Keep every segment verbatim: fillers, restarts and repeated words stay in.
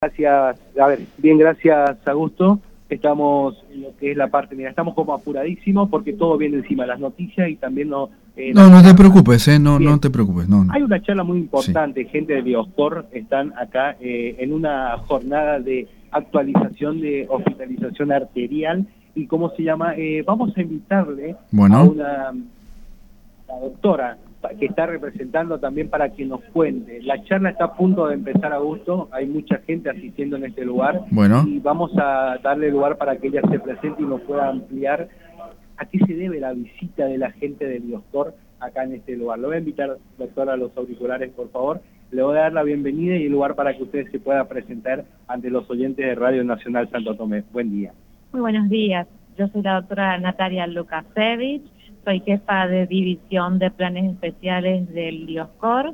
Gracias, a ver, bien, gracias Augusto. Estamos en lo que es la parte, mira, estamos como apuradísimos porque todo viene encima, las noticias y también no... Eh, no, no te preocupes, eh, no, no te preocupes. No, no. Hay una charla muy importante, sí. Gente de Biospor están acá eh, en una jornada de actualización de hospitalización arterial y ¿cómo se llama? Eh, vamos a invitarle bueno. a una la doctora que está representando también para que nos cuente. La charla está a punto de empezar, Augusto, hay mucha gente asistiendo en este lugar, bueno. Y vamos a darle lugar para que ella se presente y nos pueda ampliar a qué se debe la visita de la gente del Biospor acá en este lugar. Lo voy a invitar, doctora, a los auriculares, por favor. Le voy a dar la bienvenida y el lugar para que usted se pueda presentar ante los oyentes de Radio Nacional Santo Tomé. Buen día. Muy buenos días. Yo soy la doctora Natalia Lukasevich. Soy jefa de división de planes especiales del Biospor.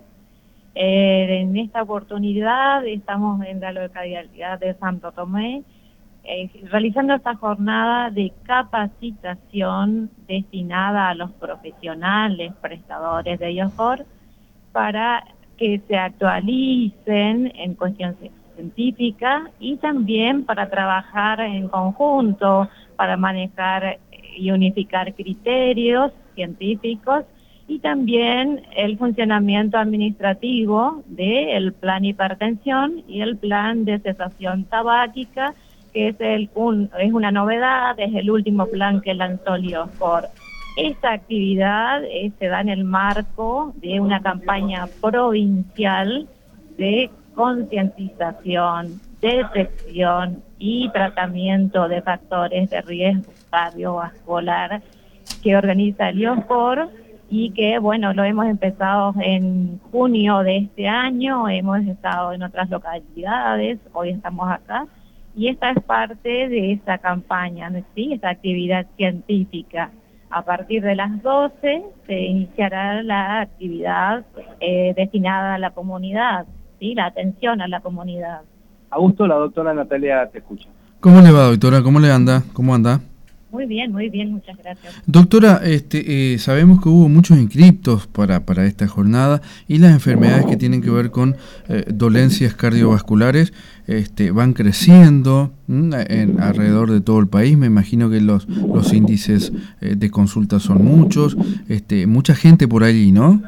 Eh, en esta oportunidad estamos en la localidad de Santo Tomé eh, realizando esta jornada de capacitación destinada a los profesionales prestadores de Biospor para que se actualicen en cuestión científica y también para trabajar en conjunto, para manejar y unificar criterios científicos y también el funcionamiento administrativo del plan hipertensión y el plan de cesación tabáquica, que es, el, un, es una novedad, es el último plan que lanzó Biospor. Esta actividad eh, se da en el marco de una campaña provincial de concientización, detección y tratamiento de factores de riesgo cardiovascular que organiza el Biospor y que, bueno, lo hemos empezado en junio de este año, hemos estado en otras localidades, hoy estamos acá, y esta es parte de esa campaña, ¿sí? Esta actividad científica. A partir de las doce se iniciará la actividad eh, destinada a la comunidad, ¿sí? La atención a la comunidad. Augusto, la doctora Natalia te escucha. ¿Cómo le va, doctora? ¿Cómo le anda? ¿Cómo anda? Muy bien, muy bien, muchas gracias. Doctora, este, eh, sabemos que hubo muchos inscriptos para, para esta jornada y las enfermedades que tienen que ver con eh, dolencias cardiovasculares este, van creciendo ¿m? en alrededor de todo el país. Me imagino que los, los índices eh, de consulta son muchos, este, mucha gente por allí, ¿no?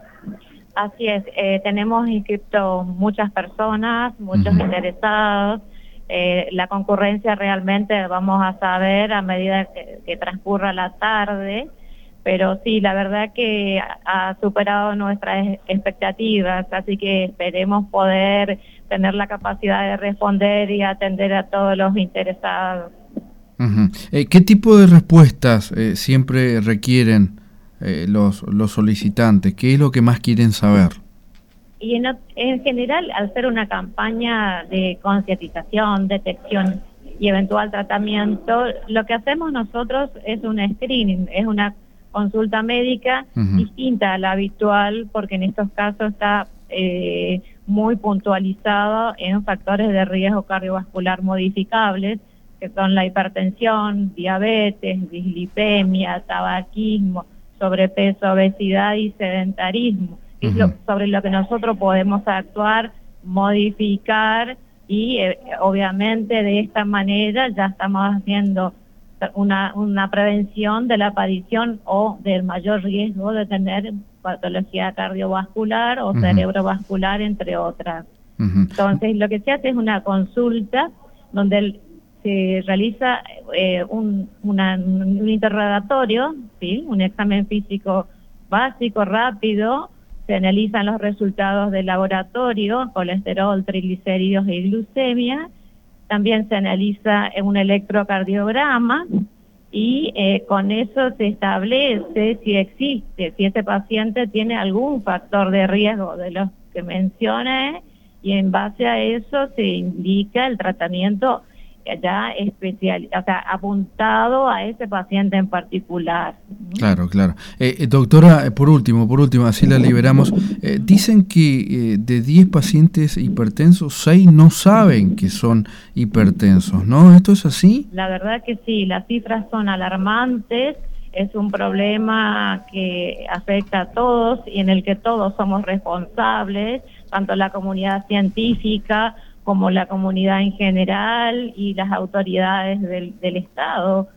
Así es, eh, tenemos inscripto muchas personas, muchos uh-huh. interesados. Eh, la concurrencia realmente vamos a saber a medida que, que transcurra la tarde, pero sí, la verdad que ha superado nuestras expectativas, así que esperemos poder tener la capacidad de responder y atender a todos los interesados. Uh-huh. Eh, ¿Qué tipo de respuestas eh, siempre requieren eh, los, los solicitantes? ¿Qué es lo que más quieren saber? Y en, en general, al ser una campaña de concientización, detección y eventual tratamiento, lo que hacemos nosotros es un screening, es una consulta médica uh-huh. distinta a la habitual, porque en estos casos está eh, muy puntualizado en factores de riesgo cardiovascular modificables, que son la hipertensión, diabetes, dislipemia, tabaquismo, sobrepeso, obesidad y sedentarismo. Es lo, sobre lo que nosotros podemos actuar, modificar y eh, obviamente de esta manera ya estamos haciendo una, una prevención de la aparición o del mayor riesgo de tener patología cardiovascular o uh-huh. cerebrovascular, entre otras. Uh-huh. Entonces lo que se hace es una consulta donde el, se realiza eh, un, una, un interrogatorio, ¿sí? Un examen físico básico, rápido. Se analizan los resultados del laboratorio, colesterol, triglicéridos y glucemia. También se analiza un electrocardiograma y eh, con eso se establece si existe, si ese paciente tiene algún factor de riesgo de los que mencioné, y en base a eso se indica el tratamiento ya especial, o sea, apuntado a ese paciente en particular. Claro, claro. Eh, doctora, por último, por último, así la liberamos. Eh, dicen que eh, de diez pacientes hipertensos, seis no saben que son hipertensos, ¿no? ¿Esto es así? La verdad que sí, las cifras son alarmantes, es un problema que afecta a todos y en el que todos somos responsables, tanto la comunidad científica como la comunidad en general y las autoridades del, del Estado,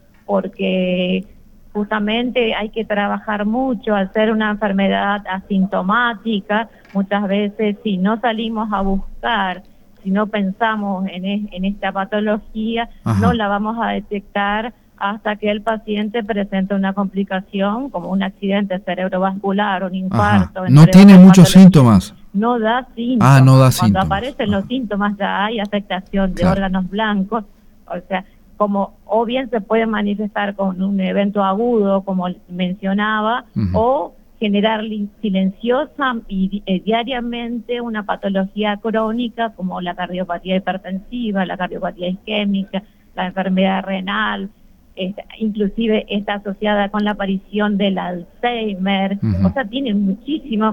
porque justamente hay que trabajar mucho. Al ser una enfermedad asintomática, muchas veces si no salimos a buscar, si no pensamos en, es, en esta patología, Ajá. no la vamos a detectar hasta que el paciente presenta una complicación como un accidente cerebrovascular, un infarto. No tiene muchos síntomas. No da síntomas. Ah, no da Cuando síntomas. aparecen Ajá. los síntomas ya hay afectación de claro. órganos blancos, o sea, como o bien se puede manifestar con un evento agudo, como mencionaba, uh-huh. o generar silenciosa y eh, diariamente una patología crónica como la cardiopatía hipertensiva, la cardiopatía isquémica, la enfermedad renal, eh, inclusive está asociada con la aparición del Alzheimer, uh-huh. o sea, tiene muchísima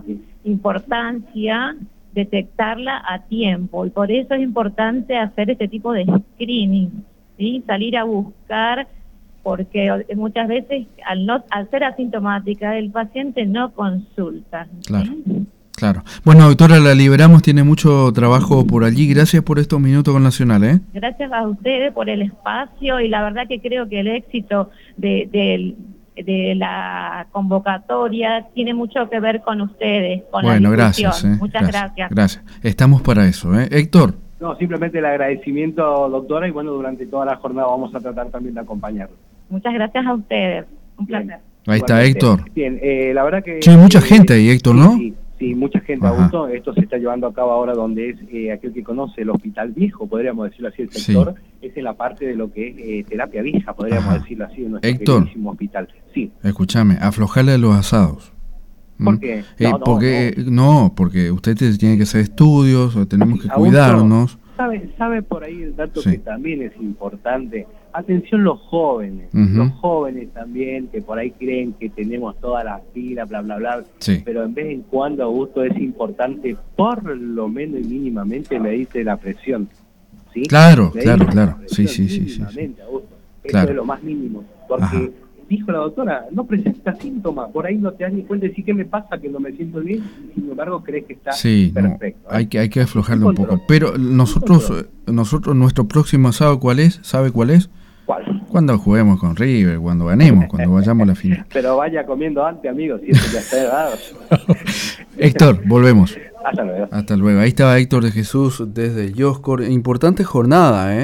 importancia detectarla a tiempo, y por eso es importante hacer este tipo de screening, ¿sí? Salir a buscar, porque muchas veces al no al ser asintomática el paciente no consulta. ¿sí? Claro, claro. Bueno, doctora, la liberamos, tiene mucho trabajo por allí. Gracias por estos minutos con Nacional, ¿eh? Gracias a ustedes por el espacio, y la verdad que creo que el éxito de, de, de la convocatoria tiene mucho que ver con ustedes, con bueno, la difusión. Gracias, ¿eh? Muchas gracias. gracias. Gracias. Estamos para eso, ¿eh? Héctor. No, simplemente el agradecimiento, doctora, y bueno, durante toda la jornada vamos a tratar también de acompañarlos. Muchas gracias a ustedes, un Bien. placer. Ahí está Héctor. Bien, eh, la verdad que... Sí, mucha eh, gente ahí, Héctor, sí, ¿no? Sí, sí, mucha gente, Ajá. Augusto. Esto se está llevando a cabo ahora donde es eh, aquel que conoce el Hospital Viejo, podríamos decirlo así, el sector, sí. es en la parte de lo que es eh, terapia vieja, podríamos Ajá. decirlo así, en nuestro Héctor, queridísimo hospital. Sí. Escúchame, aflojarle a los asados. ¿Por qué? Eh, No, no, porque, no. no, porque usted tiene que hacer estudios, o tenemos que Augusto, cuidarnos. ¿Sabe, sabe por ahí el dato Sí. que también es importante? Atención los jóvenes, uh-huh. los jóvenes también que por ahí creen que tenemos todas las pilas, bla, bla, bla, sí. pero en vez en cuando, Augusto, es importante por lo menos y mínimamente medirse la presión. ¿sí? Claro, medirse claro, la claro, presión sí, sí, sí, sí, mínimamente, Augusto. Eso claro. es lo más mínimo, porque... Ajá. Dijo la doctora, no presenta síntomas, por ahí no te das ni cuenta de decir qué me pasa, que no me siento bien, y sin embargo crees que está sí, perfecto. No, hay que hay que aflojarle un, un poco. Control. Pero nosotros, nosotros nuestro próximo asado, ¿cuál es? ¿Sabe cuál es? ¿Cuál? Cuando juguemos con River, cuando ganemos, cuando vayamos a la final. Pero vaya comiendo antes, amigo, si eso ya está dado. Héctor, volvemos. Hasta luego. Hasta luego. Ahí estaba Héctor de Jesús desde Dioscor. Importante jornada, ¿eh?